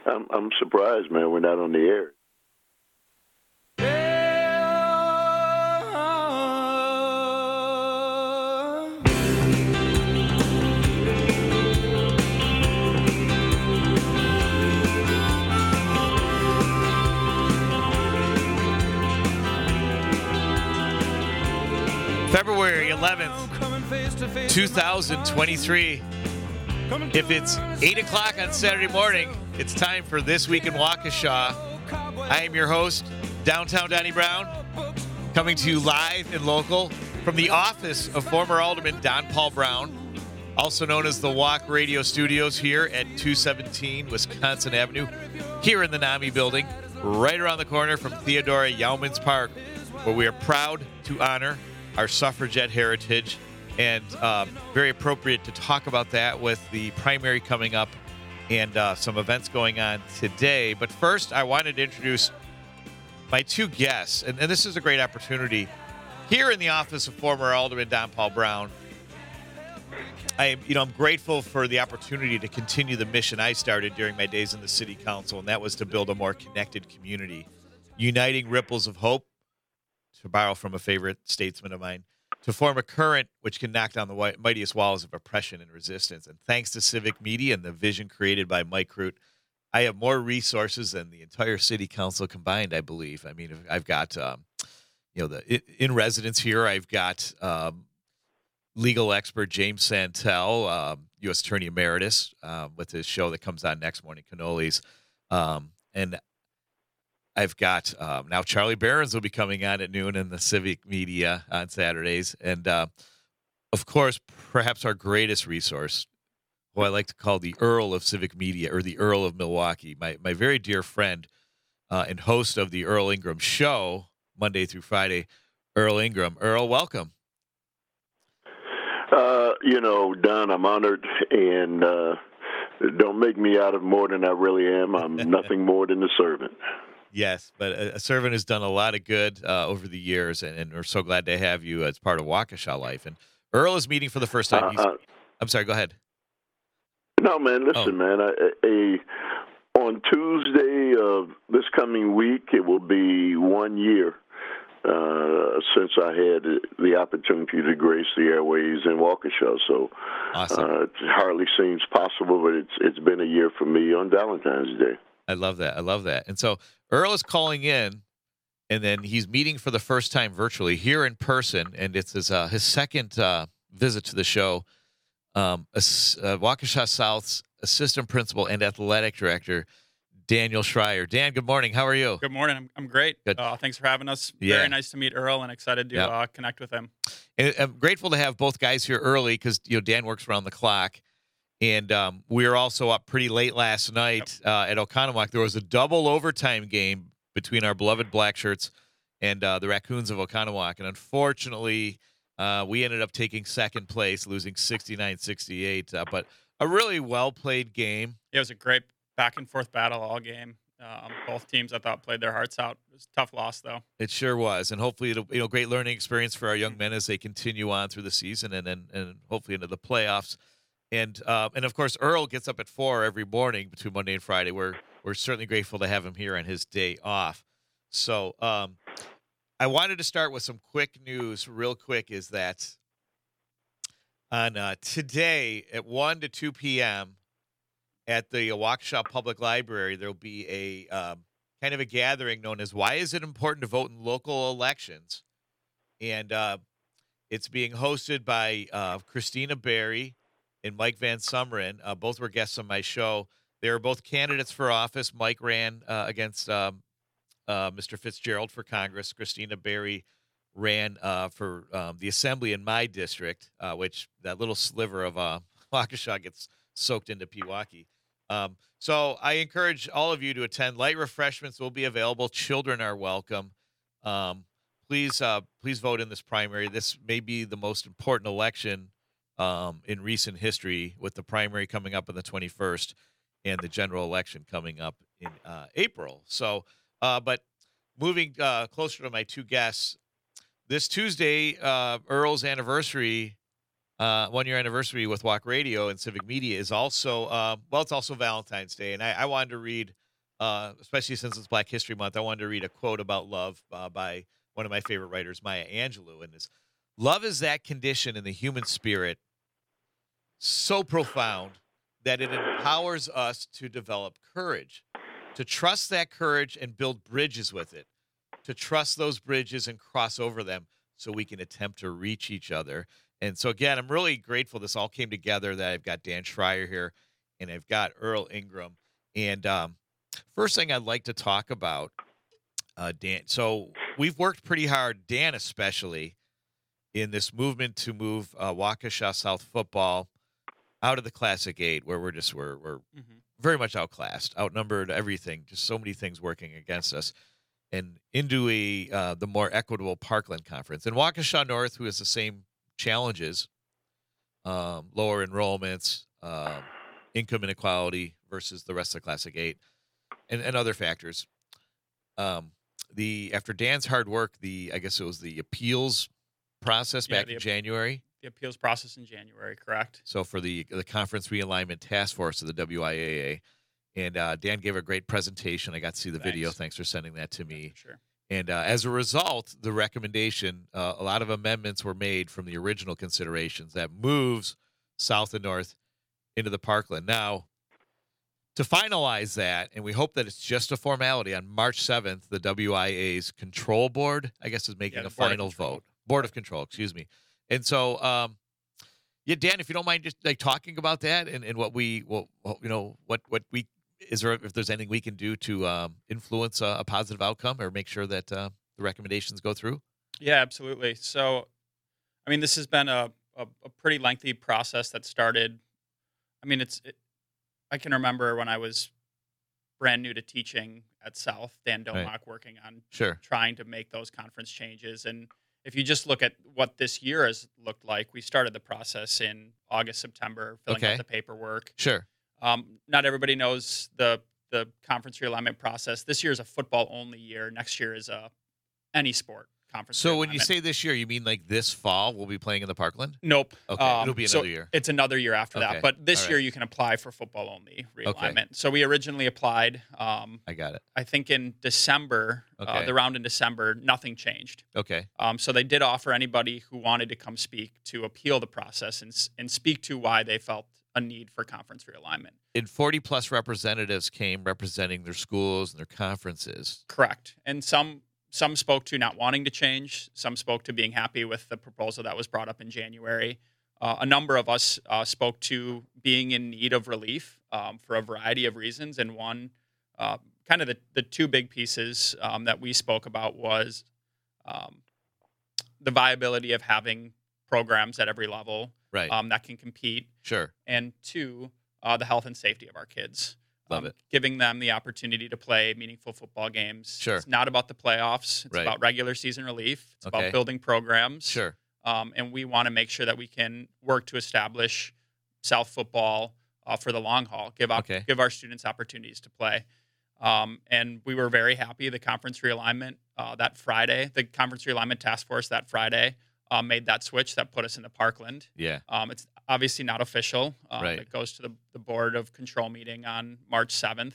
I'm surprised, man. We're not on the air. February 11th, 2023. If it's 8 o'clock on Saturday morning, it's time for This Week in Waukesha. I am your host, Downtown Donnie Brown, coming to you live and local from the office of former Alderman Don Paul Brown, also known as the Walk Radio Studios here at 217 Wisconsin Avenue, here in the NAMI building, right around the corner from Theodora Youmans Park, where we are proud to honor our suffragette heritage, and very appropriate to talk about that with the primary coming up and some events going on today. But first, I wanted to introduce my two guests, and this is a great opportunity. Here in the office of former Alderman Don Paul Brown, I'm grateful for the opportunity to continue the mission I started during my days in the city council, and that was to build a more connected community, uniting ripples of hope, to borrow from a favorite statesman of mine, to form a current which can knock down the mightiest walls of oppression and resistance. And thanks to civic media and the vision created by Mike Crute, I have more resources than the entire city council combined, I believe. I mean, I've got, in residence here, I've got legal expert James Santel, U.S. Attorney Emeritus, with his show that comes on next morning, Cannolis. And I've got now Charlie Behrens will be coming on at noon in the civic media on Saturdays. And, of course, perhaps our greatest resource, who I like to call the Earl of civic media, or the Earl of Milwaukee, my very dear friend and host of the Earl Ingram Show, Monday through Friday, Earl Ingram. Earl, welcome. Don, I'm honored, and don't make me out of more than I really am. I'm nothing more than a servant. Yes, but a servant has done a lot of good over the years, and we're so glad to have you as part of Waukesha Life. And Earl is meeting for the first time. I'm sorry, go ahead. No, man, listen, man. On Tuesday of this coming week, it will be 1 year since I had the opportunity to grace the airways in Waukesha. So awesome. It hardly seems possible, but it's been a year for me on Valentine's Day. I love that. And so Earl is calling in, and then he's meeting for the first time virtually here in person, and it's his second visit to the show. Waukesha South's assistant principal and athletic director, Daniel Schreier. Dan, good morning. How are you? Good morning. I'm great. Good. Thanks for having us. Yeah. Very nice to meet Earl, and excited to connect with him. And I'm grateful to have both guys here early because Dan works around the clock. And we were also up pretty late last night at Oconomowoc. There was a double overtime game between our beloved Black Shirts and the Raccoons of Oconomowoc. And unfortunately, we ended up taking second place, losing 69-68. But a really well-played game. It was a great back-and-forth battle all game. Both teams, I thought, played their hearts out. It was a tough loss, though. It sure was. And hopefully, it'll great learning experience for our young men as they continue on through the season and hopefully into the playoffs. And of course, Earl gets up at 4 every morning between Monday and Friday. We're certainly grateful to have him here on his day off. So I wanted to start with some quick news real quick, is that on today at 1 to 2 p.m. at the Waukesha Public Library, there'll be a kind of a gathering known as Why Is It Important to Vote in Local Elections? And it's being hosted by Christina Berry and Mike Van Sumeren. Both were guests on my show. They were both candidates for office. Mike ran against Mr. Fitzgerald for Congress. Christina Berry ran for the Assembly in my district, which that little sliver of Waukesha gets soaked into Pewaukee. So I encourage all of you to attend. Light refreshments will be available. Children are welcome. Please vote in this primary. This may be the most important election in recent history, with the primary coming up on the 21st and the general election coming up in April. So, but moving closer to my two guests, this Tuesday, Earl's anniversary 1-year anniversary with Walk Radio and Civic Media is also, it's also Valentine's Day. And I wanted to read, especially since it's Black History Month, I wanted to read a quote about love by one of my favorite writers, Maya Angelou. And this, love is that condition in the human spirit so profound that it empowers us to develop courage, to trust that courage and build bridges with it, to trust those bridges and cross over them so we can attempt to reach each other. And so, again, I'm really grateful this all came together, that I've got Dan Schreier here and I've got Earl Ingram. And first thing I'd like to talk about, Dan, so we've worked pretty hard, Dan especially, in this movement to move Waukesha South football out of the Classic 8, where we're very much outclassed, outnumbered, everything, just so many things working against us, and into the more equitable Parkland Conference. And Waukesha North, who has the same challenges, lower enrollments, income inequality versus the rest of the Classic 8, and other factors. After Dan's hard work, I guess it was the appeals process back in January. The appeals process in January, correct? So for the Conference Realignment Task Force of the WIAA, and Dan gave a great presentation. I got to see the video. Thanks for sending that to me. Sure. And as a result, the recommendation, a lot of amendments were made from the original considerations that moves South and North into the Parkland. Now, to finalize that, and we hope that it's just a formality, on March 7th, the WIA's control board, I guess, is making a final vote. Board of Control, excuse me. And so, Dan, if you don't mind just like talking about that and what we, is there, if there's anything we can do to influence a positive outcome or make sure that the recommendations go through? Yeah, absolutely. So, I mean, this has been a pretty lengthy process that started. I mean, I can remember when I was brand new to teaching at South, Dan Domock working on trying to make those conference changes. And if you just look at what this year has looked like, we started the process in August, September, filling out the paperwork. Sure. Not everybody knows the conference realignment process. This year is a football-only year. Next year is any sport conference. So when you say this year, you mean like this fall we'll be playing in the Parkland? Nope. Okay, it'll be another year. It's another year after that. But this year you can apply for football-only realignment. Okay. So we originally applied. I got it. I think in December, the round in December, nothing changed. Okay. So they did offer anybody who wanted to come speak to appeal the process and speak to why they felt a need for conference realignment. And 40-plus representatives came representing their schools and their conferences. Correct. And some spoke to not wanting to change. Some spoke to being happy with the proposal that was brought up in January. A number of us spoke to being in need of relief for a variety of reasons. And one, kind of the two big pieces that we spoke about was the viability of having programs at every level that can compete. Sure. And two, the health and safety of our kids. Love it. Giving them the opportunity to play meaningful football games. Sure. It's not about the playoffs. It's about regular season relief. It's about building programs. Sure. And we want to make sure that we can work to establish South football for the long haul. Give our students opportunities to play. And we were very happy. The conference realignment that Friday, the conference realignment task force that Friday made that switch that put us in the Parkland. Yeah. It's obviously not official. It goes to the Board of Control meeting on March 7th.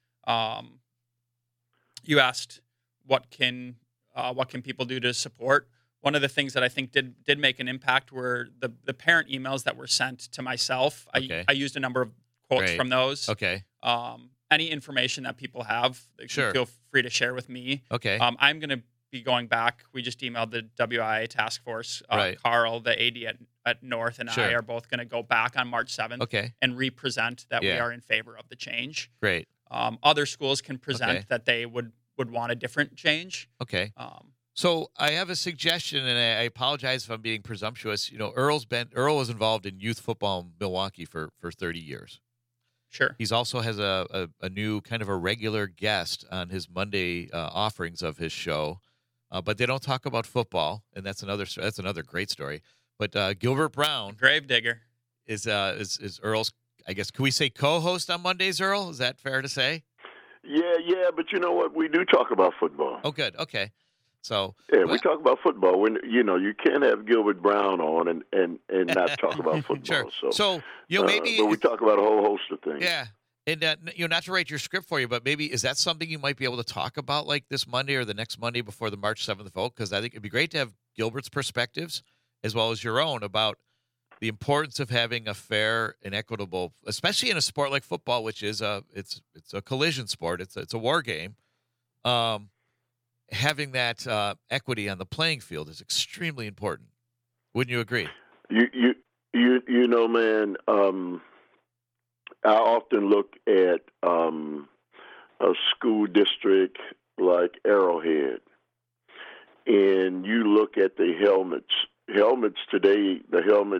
You asked what can people do to support. One of the things that I think did make an impact were the parent emails that were sent to myself. I used a number of quotes from those. Okay. Any information that people have, they can feel free to share with me. Okay. I'm going to be going back. We just emailed the WIA task force. Carl, the AD at North, and I are both going to go back on March 7th and represent that we are in favor of the change. Great. Other schools can present that they would want a different change. Okay. So I have a suggestion, and I apologize if I'm being presumptuous. You know, Earl was involved in youth football in Milwaukee for 30 years. Sure. He's also has a new kind of a regular guest on his Monday offerings of his show. But they don't talk about football, and that's another great story. But Gilbert Brown, Gravedigger, is Earl's, I guess, can we say co-host on Mondays, Earl? Is that fair to say? Yeah, but you know what? We do talk about football. Oh, good. Okay. So yeah, we talk about football when you can't have Gilbert Brown on and not talk about football. Sure. So maybe, but we talk about a whole host of things. Yeah. And not to write your script for you, but maybe is that something you might be able to talk about like this Monday or the next Monday before the March 7th vote? Because I think it'd be great to have Gilbert's perspectives as well as your own about the importance of having a fair and equitable, especially in a sport like football, which is it's a collision sport. It's a war game. Having that equity on the playing field is extremely important. Wouldn't you agree? You know, man. I often look at a school district like Arrowhead, and you look at the helmets. Helmets today, the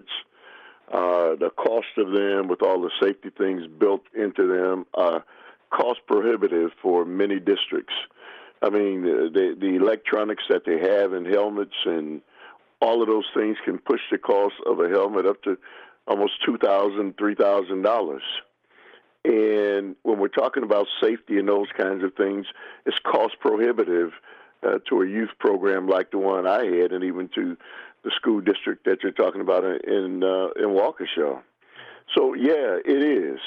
cost of them with all the safety things built into them are cost prohibitive for many districts. I mean, the electronics that they have in helmets and all of those things can push the cost of a helmet up to almost $2,000, $3,000. And when we're talking about safety and those kinds of things, it's cost prohibitive to a youth program like the one I had, and even to the school district that you're talking about in Waukesha. So yeah, it is,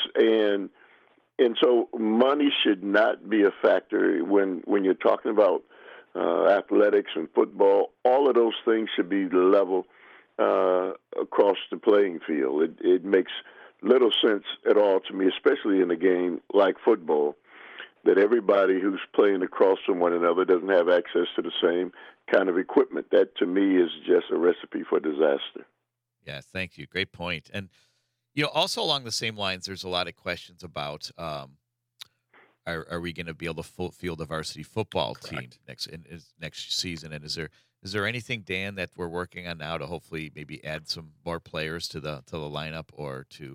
and so money should not be a factor when you're talking about athletics and football. All of those things should be level across the playing field. It makes little sense at all to me, especially in a game like football, that everybody who's playing across from one another doesn't have access to the same kind of equipment. That, to me, is just a recipe for disaster. Yeah, thank you. Great point. And, also along the same lines, there's a lot of questions about are we going to be able to field a varsity football team next season? And is there anything, Dan, that we're working on now to hopefully maybe add some more players to the lineup or to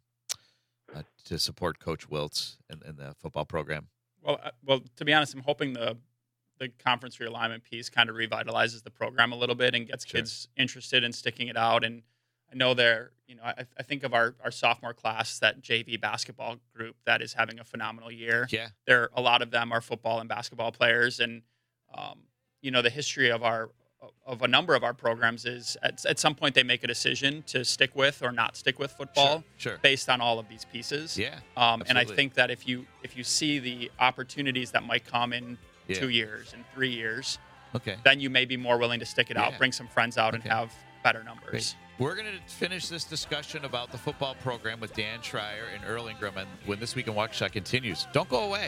support Coach Wiltz and the football program? Well, to be honest, I'm hoping the conference realignment piece kind of revitalizes the program a little bit and gets kids interested in sticking it out. And I know I think of our sophomore class, that JV basketball group that is having a phenomenal year. Yeah, a lot of them are football and basketball players, and the history of a number of our programs is at some point they make a decision to stick with or not stick with football based on all of these pieces. Yeah, and I think that if you see the opportunities that might come in 2 years and 3 years, then you may be more willing to stick it out, bring some friends out, and have better numbers. Great. We're going to finish this discussion about the football program with Dan Schreier and Earl Ingram, and when This Week in Waukesha continues. Don't go away.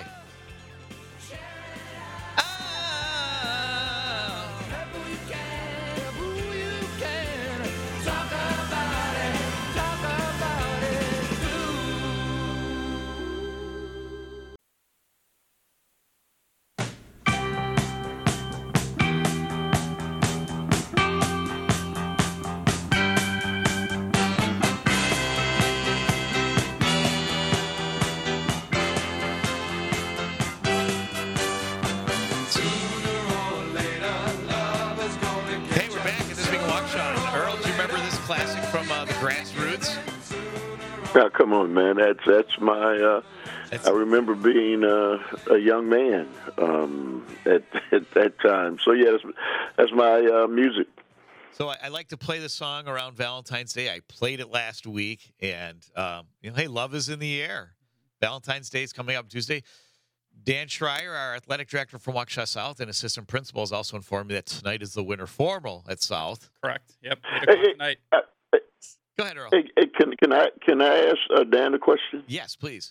Now, come on, man. That's my. I remember being a young man at that time. So yeah, that's my music. So I like to play the song around Valentine's Day. I played it last week, and hey, love is in the air. Valentine's Day is coming up Tuesday. Dan Schreier, our athletic director from Waukesha South and assistant principal, has also informed me that tonight is the winter formal at South. Correct. Yep. 8 o'clock tonight. Go ahead, Earl. Hey, can I ask Dan a question? Yes, please.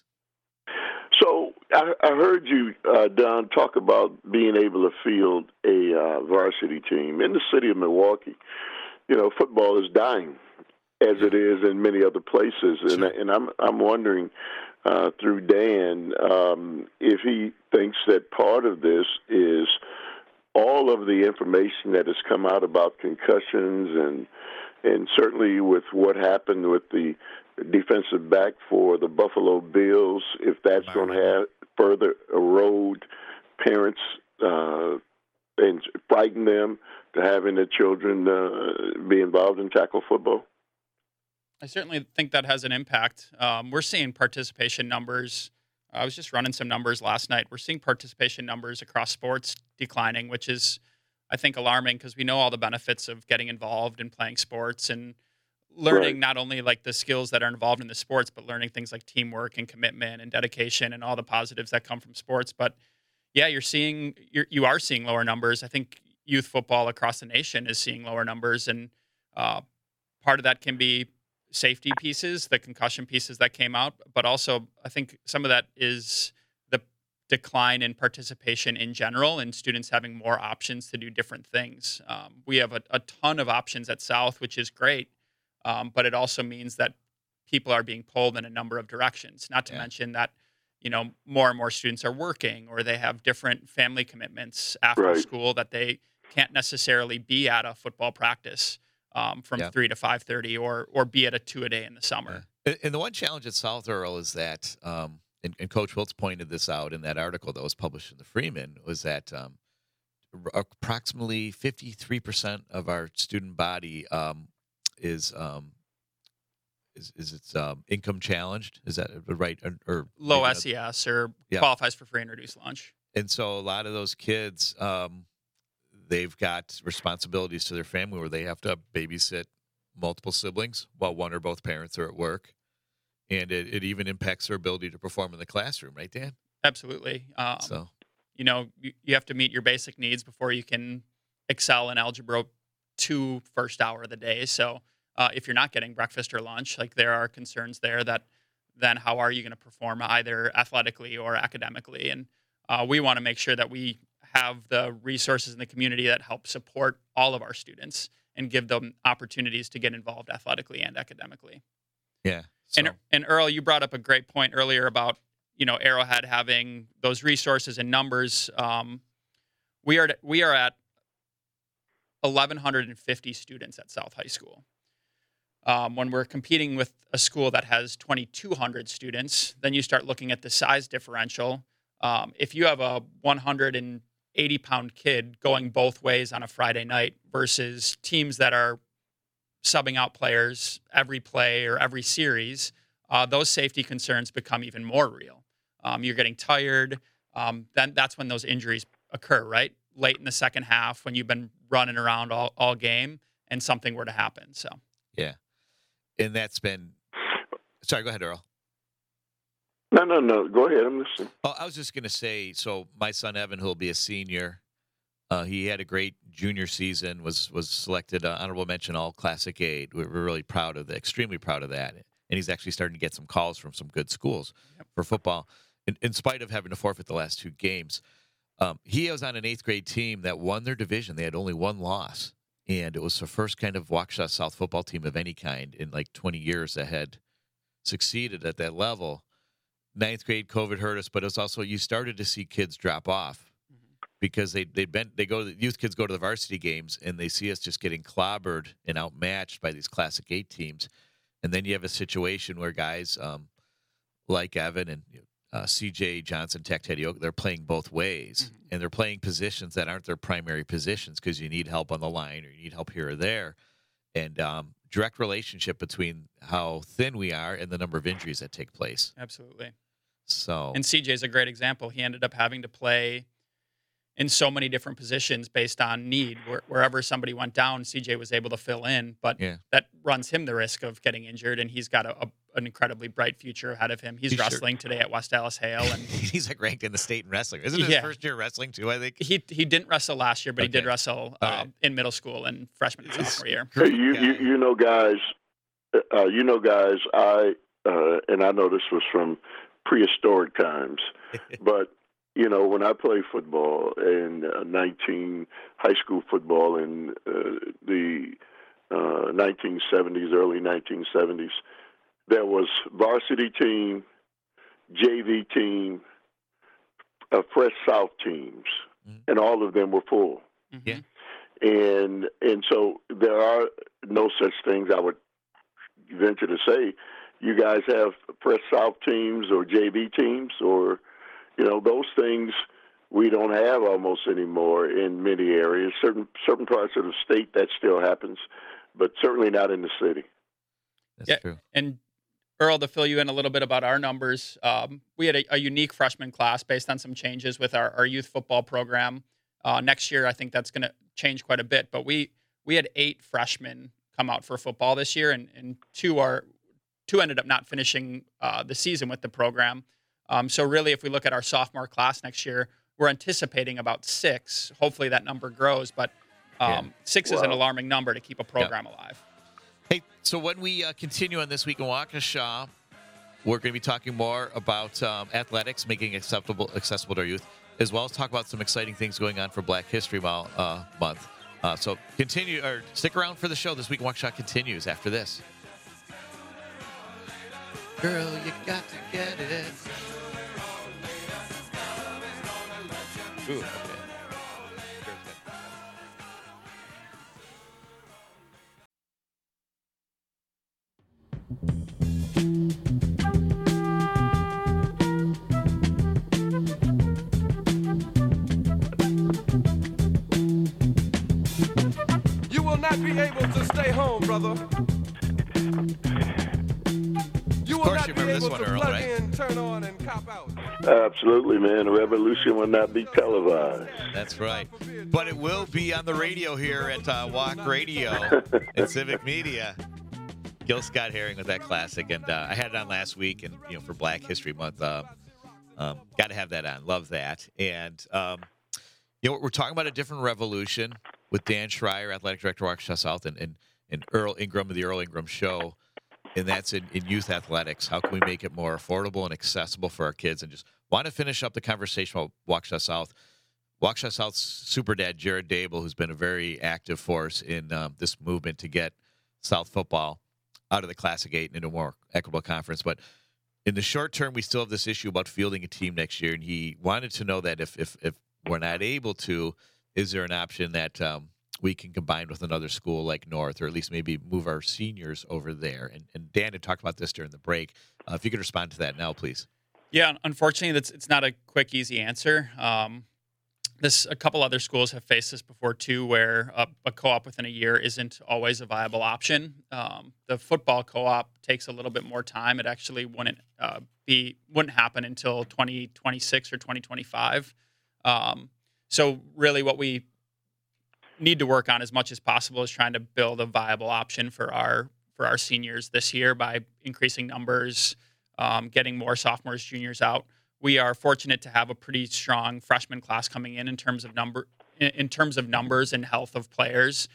So I heard you, Don, talk about being able to field a varsity team in the city of Milwaukee. Football is dying, as it is in many other places, and I'm wondering through Dan if he thinks that part of this is all of the information that has come out about concussions and certainly with what happened with the defensive back for the Buffalo Bills, if that's going to have further erode parents and frighten them to having their children be involved in tackle football? I certainly think that has an impact. We're seeing participation numbers. I was just running some numbers last night. We're seeing participation numbers across sports declining, which is I think, alarming because we know all the benefits of getting involved and playing sports and learning not only like the skills that are involved in the sports, but learning things like teamwork and commitment and dedication and all the positives that come from sports. But yeah, you are seeing lower numbers. I think youth football across the nation is seeing lower numbers, and part of that can be safety pieces, the concussion pieces that came out, but also I think some of that is the decline in participation in general and students having more options to do different things. We have a ton of options at South, which is great, but it also means that people are being pulled in a number of directions, not to mention that more and more students are working or they have different family commitments after school that they can't necessarily be at a football practice from 3 to 5:30 or be at a 2-a-day in the summer. Yeah. And the one challenge at South, Earl, is that, and Coach Wiltz pointed this out in that article that was published in the Freeman, was that approximately 53% of our student body is it's income challenged? Is that right? Or low SES or qualifies for free and reduced lunch. And so a lot of those kids, they've got responsibilities to their family where they have to babysit multiple siblings while one or both parents are at work. And it even impacts their ability to perform in the classroom, right, Dan? Absolutely. You have to meet your basic needs before you can excel in Algebra 2 first hour of the day. So if you're not getting breakfast or lunch, like there are concerns there that then how are you going to perform either athletically or academically? And we want to make sure that we have the resources in the community that help support all of our students and give them opportunities to get involved athletically and academically. Yeah. So. And Earl, you brought up a great point earlier about, Arrowhead having those resources and numbers. We are at 1,150 students at South High School. When we're competing with a school that has 2,200 students, then you start looking at the size differential. If you have a 180-pound kid going both ways on a Friday night versus teams that are subbing out players every play or every series, those safety concerns become even more real. You're getting tired. Then that's when those injuries occur, right? Late in the second half when you've been running around all game and something were to happen. So yeah. And that's been – sorry, go ahead, Earl. No. Go ahead. I'm listening. Oh, I was just going to say, so my son Evan, who'll be a senior, he had a great junior season, was selected honorable mention all Classic 8. We're really proud of that, extremely proud of that. And he's actually starting to get some calls from some good schools for football, in spite of having to forfeit the last 2 games. He was on an 8th grade team that won their division. They had only 1 loss. And it was the first kind of Waukesha South football team of any kind in like 20 years that had succeeded at that level. 9th grade, COVID hurt us, but it was also you started to see kids drop off because youth kids go to the varsity games and they see us just getting clobbered and outmatched by these Classic 8 teams, and then you have a situation where guys like Evan and C.J. Johnson, Tech Teddy Oak, they're playing both ways, and they're playing positions that aren't their primary positions because you need help on the line or you need help here or there. And direct relationship between how thin we are and the number of injuries that take place. Absolutely. So, and CJ is a great example. He ended up having to play in so many different positions based on need. Wherever somebody went down, CJ was able to fill in, but that runs him the risk of getting injured, and he's got an incredibly bright future ahead of him. He's wrestling today at West Dallas Hale, and he's like ranked in the state in wrestling. Isn't it his first year wrestling too? I think he didn't wrestle last year, but he did wrestle in middle school and freshman and sophomore year. Hey, guys. And I know this was from prehistoric times, but when I played football in high school football in the 1970s, early 1970s, there was varsity team, JV team, Fresh South teams, and all of them were full. Yeah. And so there are no such things, I would venture to say. You guys have Fresh South teams or JV teams or, those things we don't have almost anymore in many areas. Certain parts of the state that still happens, but certainly not in the city. That's true. And Earl, to fill you in a little bit about our numbers, we had a unique freshman class based on some changes with our youth football program. Next year, I think that's going to change quite a bit. But we had 8 freshmen come out for football this year, and two ended up not finishing the season with the program. So really, if we look at our sophomore class next year, we're anticipating about 6. Hopefully that number grows, but 6 is an alarming number to keep a program alive. Hey, so when we continue on This Week in Waukesha, we're going to be talking more about athletics, making accessible to our youth, as well as talk about some exciting things going on for Black History Month. So stick around for the show. This Week in Waukesha continues after this. Girl, you got to get it. Ooh, okay. You will not be able to stay home, brother. You will not be able to plug in, turn on, and cop out. Absolutely, man. The revolution will not be televised. That's right. But it will be on the radio here at Walk Radio and Civic Media. Gil Scott Herring with that classic. And I had it on last week, and for Black History Month, got to have that on. Love that. And, we're talking about a different revolution with Dan Schreier, Athletic Director, Waukesha South, and Earl Ingram of the Earl Ingram Show. And that's in youth athletics. How can we make it more affordable and accessible for our kids? And just want to finish up the conversation about Waukesha South. Waukesha South's super dad, Jared Dable, who's been a very active force in this movement to get South football out of the Classic 8 and into a more equitable conference. But in the short term, we still have this issue about fielding a team next year. And he wanted to know that if we're not able to, is there an option that we can combine with another school like North, or at least maybe move our seniors over there? And Dan had talked about this during the break. If you could respond to that now, please. Yeah, unfortunately, it's not a quick, easy answer. A couple other schools have faced this before too, where a co-op within a year isn't always a viable option. The football co-op takes a little bit more time. It actually wouldn't happen until 2026 or 2025. So really, what we need to work on as much as possible is trying to build a viable option for our seniors this year by increasing numbers, getting more sophomores, juniors out. We are fortunate to have a pretty strong freshman class coming in terms of numbers and health of players.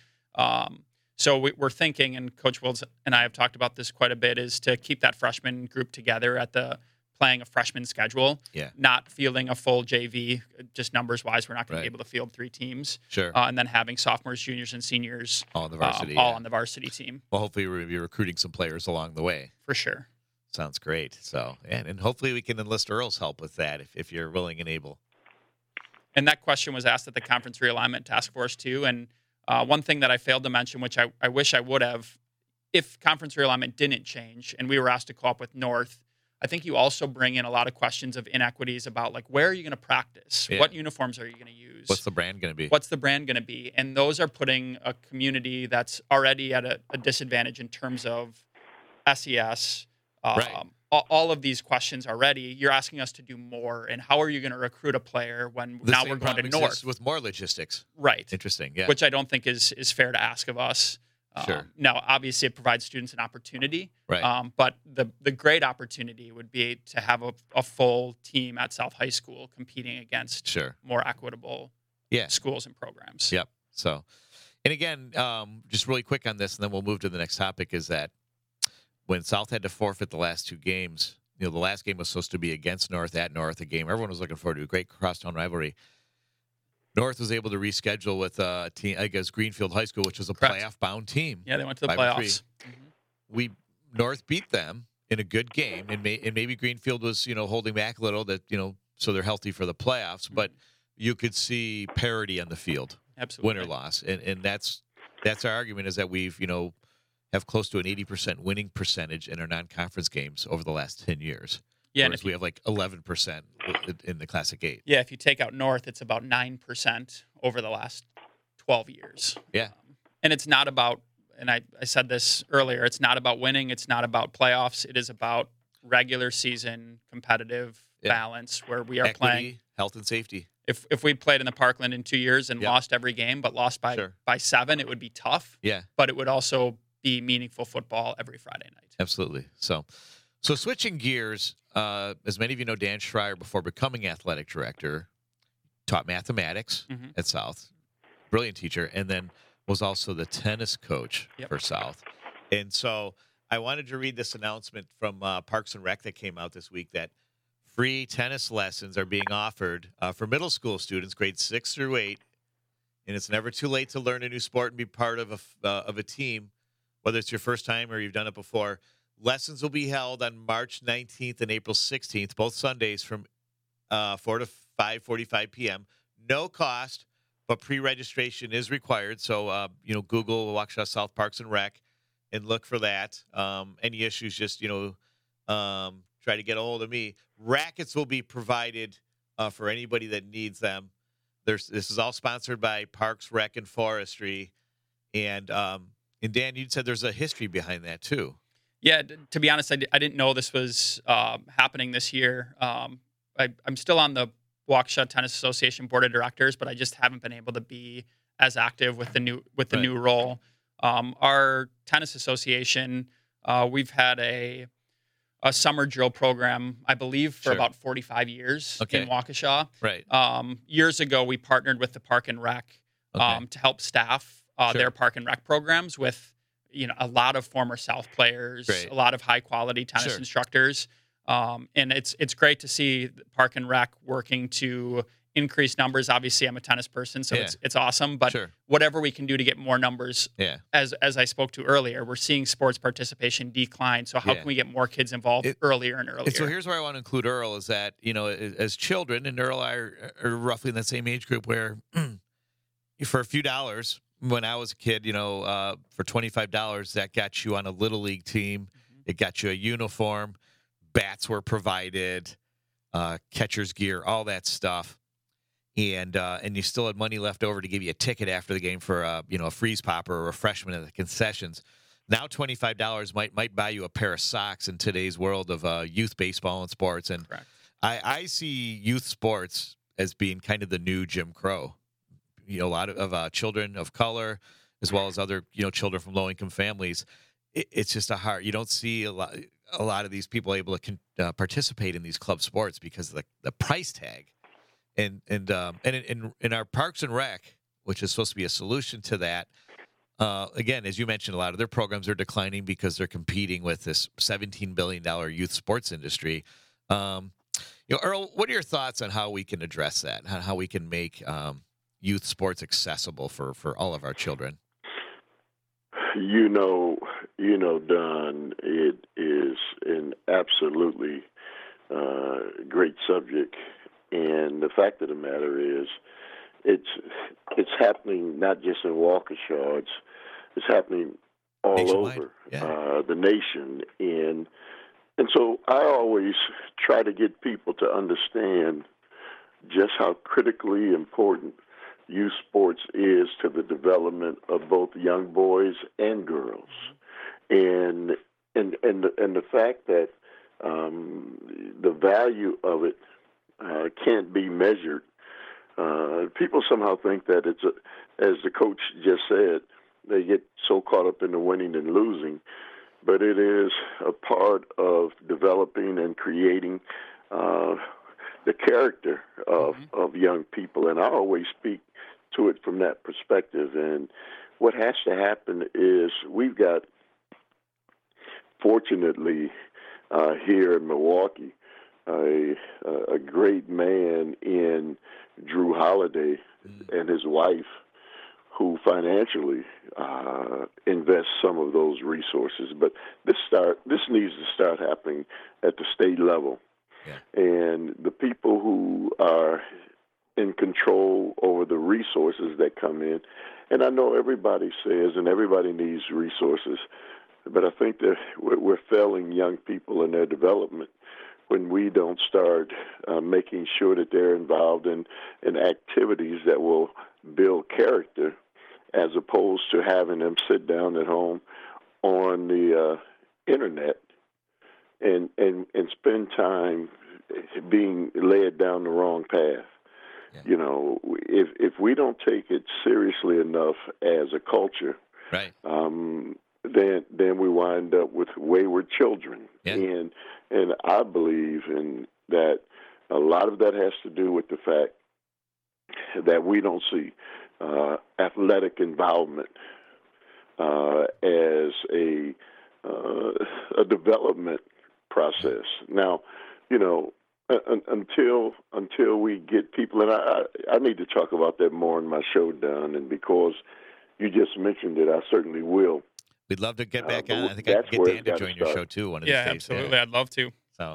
So we're thinking, and Coach Wills and I have talked about this quite a bit, is to keep that freshman group together at playing a freshman schedule, not fielding a full JV, just numbers-wise. We're not going to be able to field 3 teams. Sure. And then having sophomores, juniors, and seniors all on the varsity, on the varsity team. Well, hopefully we'll be recruiting some players along the way. For sure. Sounds great. So, and hopefully we can enlist Earl's help with that if you're willing and able. And that question was asked at the Conference Realignment Task Force too. And one thing that I failed to mention, which I wish I would have, if Conference Realignment didn't change and we were asked to co-op with North, I think you also bring in a lot of questions of inequities about, like, where are you going to practice? Yeah. What uniforms are you going to use? What's the brand going to be? What's the brand going to be? And those are putting a community that's already at a disadvantage in terms of SES. Right. All of these questions already. You're asking us to do more. And how are you going to recruit a player when now we're going to North? With more logistics. Right. Interesting, yeah. Which I don't think is fair to ask of us. Sure. Now, obviously, it provides students an opportunity, right? But the great opportunity would be to have a full team at South High School competing against more equitable schools and programs. Yep. So, and again, just really quick on this, and then we'll move to the next topic, is that when South had to forfeit the last 2 games, the last game was supposed to be against North at North, a game everyone was looking forward to, a great crosstown rivalry. North was able to reschedule with a team, I guess, Greenfield High School, which was a playoff-bound team. Yeah, they went to the playoffs. Mm-hmm. North beat them in a good game, and maybe Greenfield was, holding back a little, so they're healthy for the playoffs. Mm-hmm. But you could see parity on the field, absolutely, win or loss, and that's our argument, is that we've have close to an 80% winning percentage in our non-conference games over the last 10 years. Yeah, and we have like 11% in the Classic 8. Yeah, if you take out North, it's about 9% over the last 12 years. Yeah. And it's not about, and I said this earlier, it's not about winning. It's not about playoffs. It is about regular season competitive balance where we are Equity, playing health and safety. If we played in the Parkland in 2 years and lost every game, but lost by 7, it would be tough. Yeah. But it would also be meaningful football every Friday night. Absolutely. So switching gears, as many of you know, Dan Schreier, before becoming athletic director, taught mathematics at South. Brilliant teacher. And then was also the tennis coach for South. And so I wanted to read this announcement from Parks and Rec that came out this week that free tennis lessons are being offered for middle school students, grades 6 through 8. And it's never too late to learn a new sport and be part of a team, whether it's your first time or you've done it before. Lessons will be held on March 19th and April 16th, both Sundays from 4 to 5:45 p.m. No cost, but pre-registration is required. So, Google Waukesha South Parks and Rec and look for that. Any issues, just, try to get a hold of me. Rackets will be provided for anybody that needs them. This is all sponsored by Parks, Rec, and Forestry. And Dan, you said there's a history behind that, too. Yeah, to be honest, I didn't know this was happening this year. I'm still on the Waukesha Tennis Association Board of Directors, but I just haven't been able to be as active with the new role. Our tennis association, we've had a summer drill program, I believe, for about 45 years in Waukesha. Right. Years ago, we partnered with the Park and Rec to help staff their Park and Rec programs with a lot of former South players, a lot of high quality tennis instructors. And it's great to see Park and Rec working to increase numbers. Obviously, I'm a tennis person, so it's awesome. But whatever we can do to get more numbers, as I spoke to earlier, we're seeing sports participation decline. So how can we get more kids involved earlier and earlier? So here's where I want to include Earl is that, as children, and Earl and I are roughly in the same age group where for a few dollars, when I was a kid, for $25, that got you on a little league team. It got you a uniform. Bats were provided, catcher's gear, all that stuff. And you still had money left over to give you a ticket after the game for a freeze pop or a refreshment at the concessions. Now $25 might buy you a pair of socks in today's world of youth baseball and sports. And I see youth sports as being kind of the new Jim Crow. A lot of children of color, as well as other children from low income families. It's just you don't see a lot of these people able to participate in these club sports because of the price tag. And in our Parks and Rec, which is supposed to be a solution to that, again, as you mentioned, a lot of their programs are declining because they're competing with this $17 billion youth sports industry. Earl, what are your thoughts on how we can address that? How we can make youth sports accessible for all of our children? Don, it is an absolutely great subject. And the fact of the matter is, it's happening not just in Waukesha. It's happening all nationwide. Over the nation. And so I always try to get people to understand just how critically important youth sports is to the development of both young boys and girls, and the fact that the value of it can't be measured. People somehow think that it's as the coach just said, they get so caught up in the winning and losing, but it is a part of developing and creating the character of young people, and I always speak to it from that perspective. And what has to happen is we've got, fortunately, here in Milwaukee, a great man in Drew Holiday and his wife, who financially invest some of those resources. But this needs to start happening at the state level. Yeah. And the people who are in control over the resources that come in, and I know everybody says and everybody needs resources, but I think that we're failing young people in their development when we don't start making sure that they're involved in activities that will build character, as opposed to having them sit down at home on the internet and spend time being led down the wrong path. Yeah. You know, if we don't take it seriously enough as a culture, Right. Then we wind up with wayward children. Yeah. And I believe in that a lot of that has to do with the fact that we don't see athletic involvement as a development process. Now, you know, until we get people, and I need to talk about that more in my show, Don, and because you just mentioned it, I certainly will. We'd love to get back on. I think I can get Dan to join your show too one of these days. Absolutely. I'd love to. So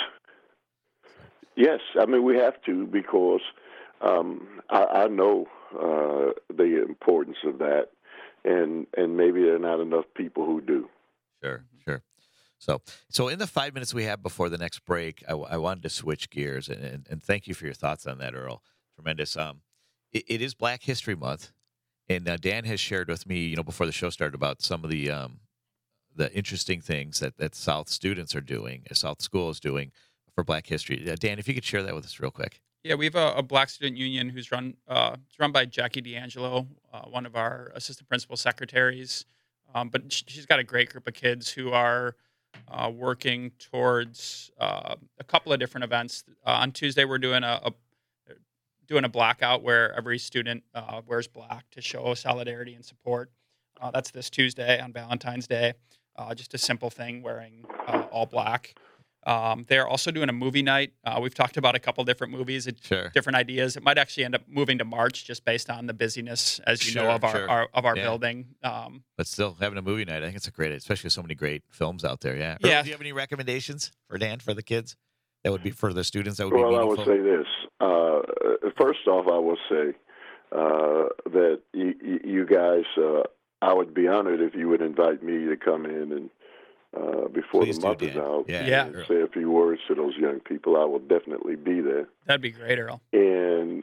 Yes. I mean, we have to, because I know the importance of that, and maybe there are not enough people who do. Sure. So in the 5 minutes we have before the next break, I wanted to switch gears, and thank you for your thoughts on that, Earl. Tremendous. It is Black History Month, and Dan has shared with me, before the show started, about some of the interesting things that South students are doing, South School is doing for Black History. Dan, if you could share that with us real quick. Yeah, we have a Black Student Union who's run by Jackie D'Angelo, one of our assistant principal secretaries. But she's got a great group of kids who are working towards a couple of different events. On Tuesday, we're doing a blackout where every student wears black to show solidarity and support. That's this Tuesday on Valentine's Day. Just a simple thing, wearing all black. They're also doing a movie night. We've talked about a couple different movies, different ideas. It might actually end up moving to March, just based on the busyness, as you know, of our building. But still, having a movie night, I think it's a great, especially with so many great films out there. Yeah. Yeah. Do you have any recommendations for Dan, for the kids? That would be for the students. That would be meaningful? I would say this. First off, I will say that you guys, I would be honored if you would invite me to come in and before Please the month is out, and say a few words to those young people. I will definitely be there. That'd be great, Earl. And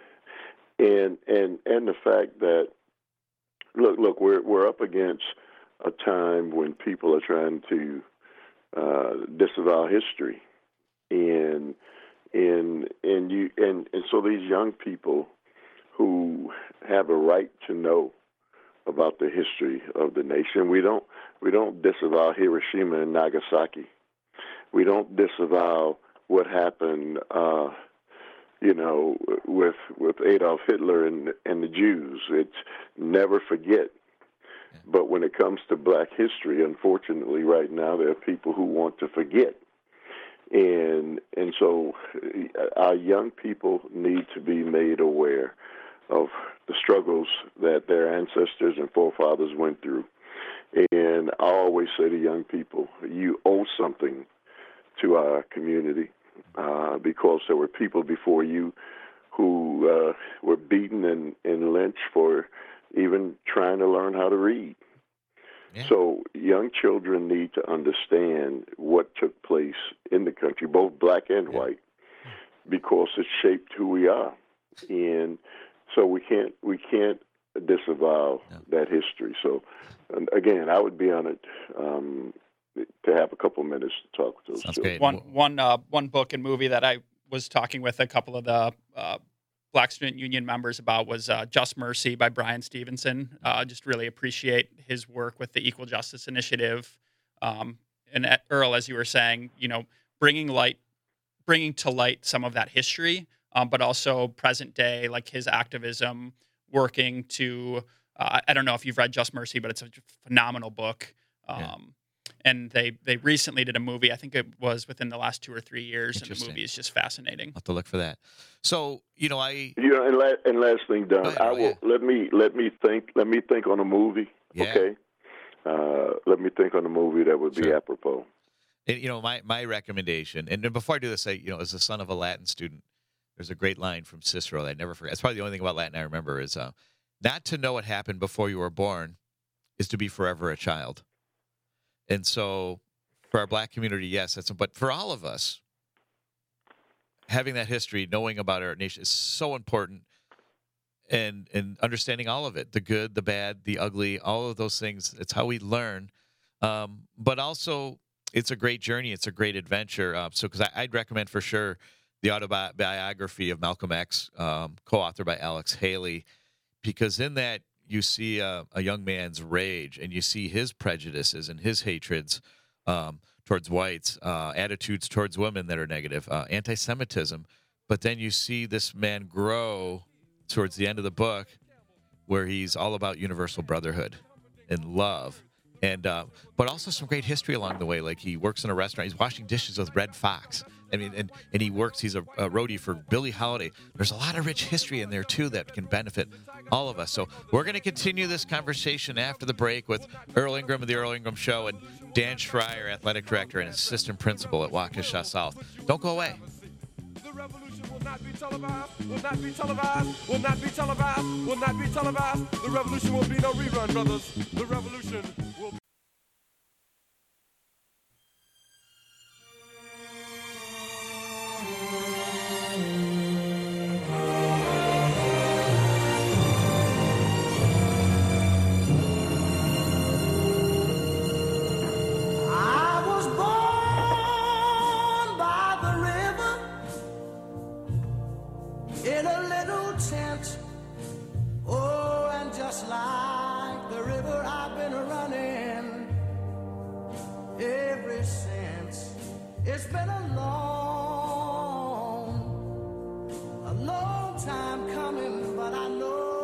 the fact that look, we're up against a time when people are trying to disavow history, and so these young people who have a right to know about the history of the nation. We don't disavow Hiroshima and Nagasaki. We don't disavow what happened, with Adolf Hitler and the Jews. It's never forget. But when it comes to Black history, unfortunately, right now there are people who want to forget, and so our young people need to be made aware of the struggles that their ancestors and forefathers went through. And I always say to young people, you owe something to our community, because there were people before you who were beaten and lynched for even trying to learn how to read. Yeah. So young children need to understand what took place in the country, both black and white, because it shaped who we are. And so we can't disavow that history. So, again, I would be honored to have a couple minutes to talk with those children. One book and movie that I was talking with a couple of the Black Student Union members about was Just Mercy by Brian Stevenson. Just really appreciate his work with the Equal Justice Initiative. And Earl, as you were saying, bringing to light some of that history, but also present day, like his activism, working to, I don't know if you've read Just Mercy, but it's a phenomenal book. And they recently did a movie. I think it was within the last 2 or 3 years, and the movie is just fascinating. I'll have to look for that. So, and last thing, Don, let me think on a movie. Yeah. Okay. Let me think on a movie that would be apropos. And, my recommendation, and before I do this, as the son of a Latin student, there's a great line from Cicero that I never forget. It's probably the only thing about Latin I remember is, not to know what happened before you were born is to be forever a child. And so for our Black community, yes, but for all of us, having that history, knowing about our nation is so important, and understanding all of it, the good, the bad, the ugly, all of those things. It's how we learn. But also, it's a great journey. It's a great adventure. So, because I'd recommend for sure the autobiography of Malcolm X, co-authored by Alex Haley, because in that you see a young man's rage, and you see his prejudices and his hatreds towards whites, attitudes towards women that are negative, anti-Semitism. But then you see this man grow towards the end of the book, where he's all about universal brotherhood and love. And but also some great history along the way. Like, he works in a restaurant. He's washing dishes with Red Fox. I mean, and he works. He's a roadie for Billie Holiday. There's a lot of rich history in there too that can benefit all of us. So we're going to continue this conversation after the break with Earl Ingram of the Earl Ingram Show and Dan Schreier, athletic director and assistant principal at Waukesha South. Don't go away. The revolution will not be televised, will not be televised, will not be televised, will not be televised. The revolution will be no rerun, brothers. The revolution will be. I was born by the river in a little tent. Oh, and just like the river, I've been running ever since. It's been a long time coming, but I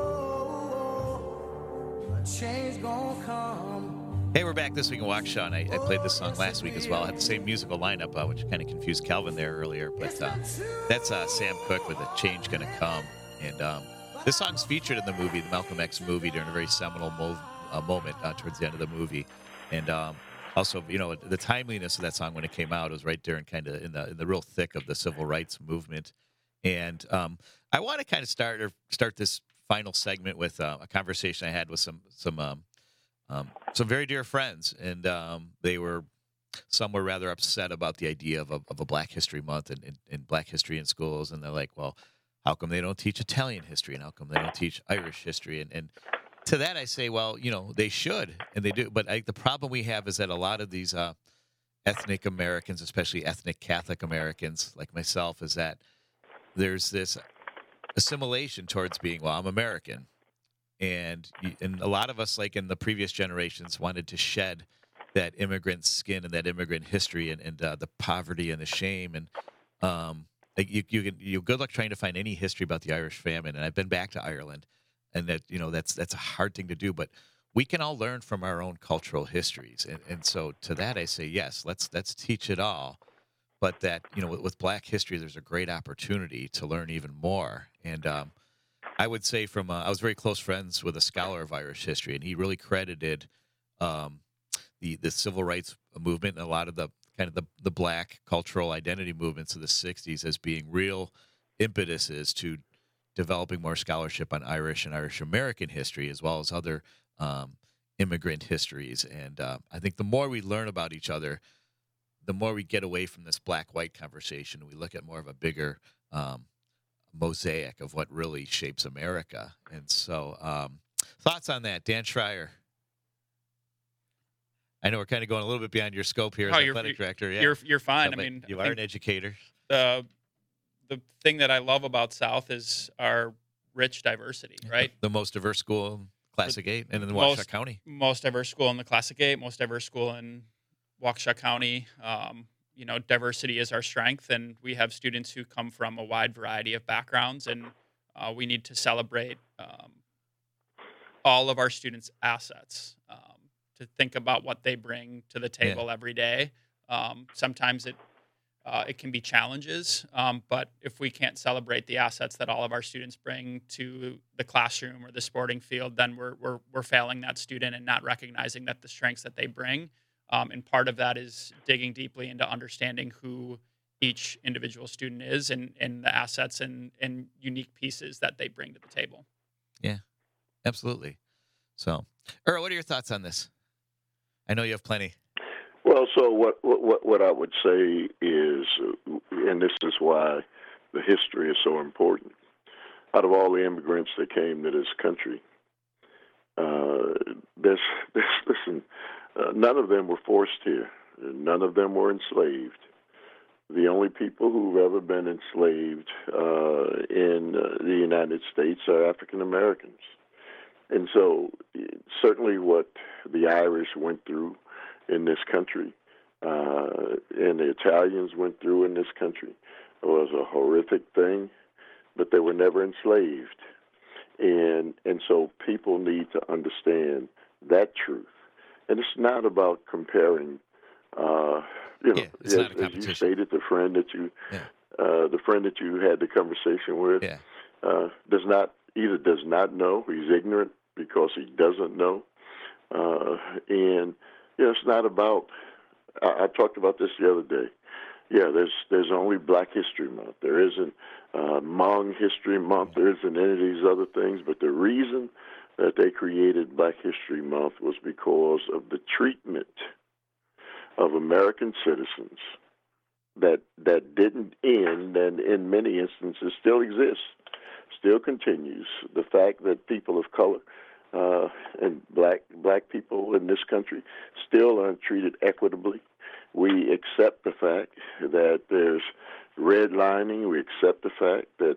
know a change gonna come. Hey, we're back this week in Waukesha, and I played this song last week as well. I had the same musical lineup, which kind of confused Calvin there earlier. But that's Sam Cooke with "A Change Gonna Come." And this song's featured in the movie, the Malcolm X movie, during a very seminal moment towards the end of the movie. And also, the timeliness of that song when it came out was right during kind of in the real thick of the civil rights movement. And I want to kind of start this final segment with a conversation I had with some very dear friends, and some were rather upset about the idea of a Black History Month and Black history in schools, and they're like, well, how come they don't teach Italian history, and how come they don't teach Irish history? And to that I say, well, they should, and they do, but the problem we have is that a lot of these ethnic Americans, especially ethnic Catholic Americans like myself, is that there's this assimilation towards being, well, I'm American. And a lot of us, like in the previous generations, wanted to shed that immigrant skin and that immigrant history and the poverty and the shame. And you good luck trying to find any history about the Irish famine. And I've been back to Ireland, and that's a hard thing to do. But we can all learn from our own cultural histories. And so to that I say, yes, let's teach it all. But that, with Black history, there's a great opportunity to learn even more. And I would say I was very close friends with a scholar of Irish history, and he really credited the civil rights movement and a lot of the Black cultural identity movements of the 60s as being real impetuses to developing more scholarship on Irish and Irish American history, as well as other immigrant histories. And I think the more we learn about each other, the more we get away from this black-white conversation. We look at more of a bigger mosaic of what really shapes America. And so thoughts on that, Dan Schreier? I know we're kind of going a little bit beyond your scope here as athletic director. Yeah. You're fine. So, I mean, you are an educator. The thing that I love about South is our rich diversity, right? The most diverse school in Classic 8 and in the Waukesha County. Most diverse school in the Classic 8, most diverse school in Waukesha County. Diversity is our strength, and we have students who come from a wide variety of backgrounds, and we need to celebrate all of our students' assets, to think about what they bring to the table every day. Sometimes it can be challenges, but if we can't celebrate the assets that all of our students bring to the classroom or the sporting field, then we're failing that student and not recognizing that the strengths that they bring. And part of that is digging deeply into understanding who each individual student is and the assets and unique pieces that they bring to the table. Yeah, absolutely. So, Earl, what are your thoughts on this? I know you have plenty. Well, so what I would say is, and this is why the history is so important. Out of all the immigrants that came to this country, none of them were forced here. None of them were enslaved. The only people who've ever been enslaved in the United States are African Americans. And so certainly what the Irish went through in this country and the Italians went through in this country was a horrific thing, but they were never enslaved. And so people need to understand that truth. And it's not about comparing, as you stated, the friend that you had the conversation with does not know. He's ignorant because he doesn't know. It's not about. I talked about this the other day. Yeah, there's only Black History Month. There isn't Hmong History Month. There isn't any of these other things. But the reason that they created Black History Month was because of the treatment of American citizens that didn't end and in many instances still exists, still continues. The fact that people of color and black people in this country still aren't treated equitably. We accept the fact that there's redlining. We accept the fact that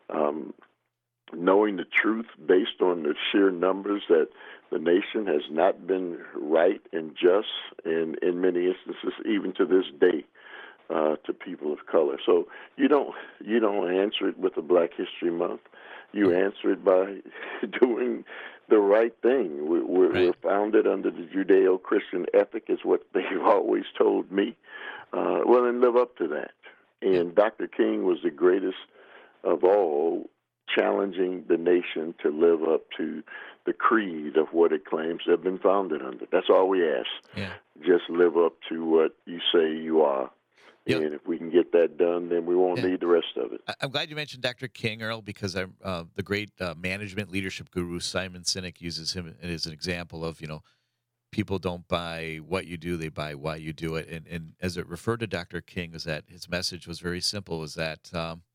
knowing the truth based on the sheer numbers that the nation has not been right and just in many instances, even to this day, to people of color. So you don't answer it with a Black History Month. You answer it by doing the right thing. We're founded under the Judeo-Christian ethic, is what they've always told me. Well, then live up to that. And Dr. King was the greatest of all, challenging the nation to live up to the creed of what it claims to have been founded under. That's all we ask. Yeah. Just live up to what you say you are. Yep. And if we can get that done, then we won't need the rest of it. I'm glad you mentioned Dr. King, Earl, because the great management leadership guru Simon Sinek uses him as an example of, people don't buy what you do, they buy why you do it. And as it referred to Dr. King, is that his message was very simple, is that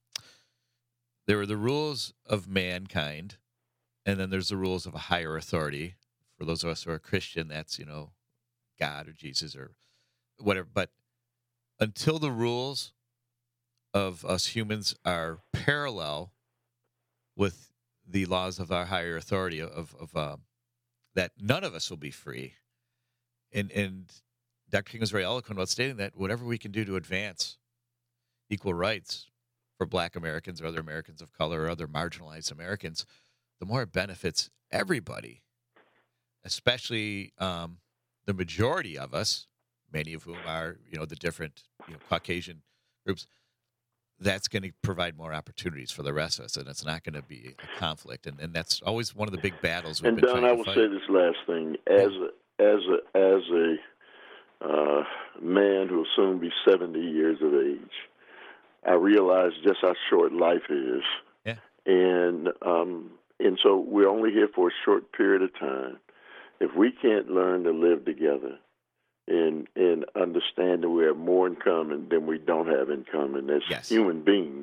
there are the rules of mankind, and then there's the rules of a higher authority. For those of us who are Christian, that's, God or Jesus or whatever. But until the rules of us humans are parallel with the laws of our higher authority, of that none of us will be free. And Dr. King was very eloquent about stating that whatever we can do to advance equal rights for Black Americans or other Americans of color or other marginalized Americans, the more it benefits everybody, especially the majority of us, many of whom are, the different Caucasian groups. That's going to provide more opportunities for the rest of us, and it's not going to be a conflict. And that's always one of the big battles we've been trying to fight. And Don, I will say this last thing. As a man who will soon be 70 years of age, I realize just how short life is. Yeah. And so we're only here for a short period of time. If we can't learn to live together and understand that we have more in common than we don't have in common as human beings,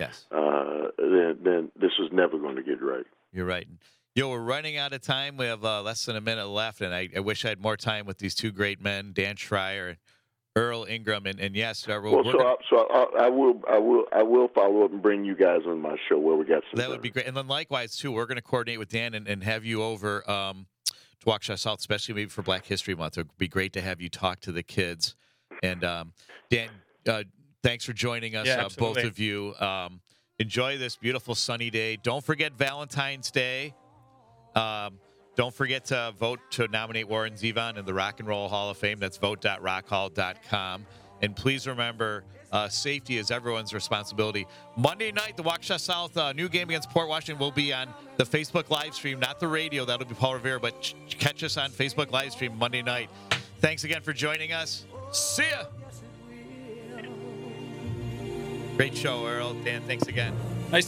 then this is never going to get right. You're right. We're running out of time. We have less than a minute left, and I wish I had more time with these two great men, Dan Schreier and Earl Ingram. And yes, I will follow up and bring you guys on my show where we got some. That would be great. And then likewise too, we're going to coordinate with Dan and have you over to Waukesha South, especially maybe for Black History Month. It would be great to have you talk to the kids. And Dan, thanks for joining us, both of you. Enjoy this beautiful sunny day. Don't forget Valentine's Day. Don't forget to vote to nominate Warren Zevon in the Rock and Roll Hall of Fame. That's vote.rockhall.com. And please remember, safety is everyone's responsibility. Monday night, the Waukesha South new game against Port Washington will be on the Facebook live stream, not the radio. That'll be Paul Revere, but catch us on Facebook live stream Monday night. Thanks again for joining us. See ya. Great show, Earl. Dan, thanks again.